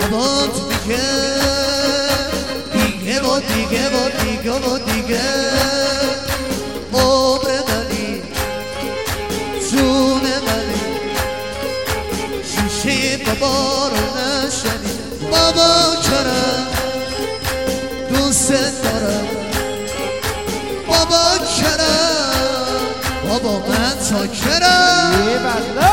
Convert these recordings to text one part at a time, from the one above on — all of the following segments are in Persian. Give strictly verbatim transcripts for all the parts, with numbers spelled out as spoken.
بابات میگه دیگه و دیگه و دیگه و دیگه عمر منی جون منی شیشه بابا رو نشنی بابا کرم دوست دارم بابا کرم بابا من تا کرم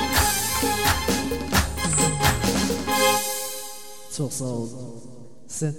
Çok sağ olun. Sen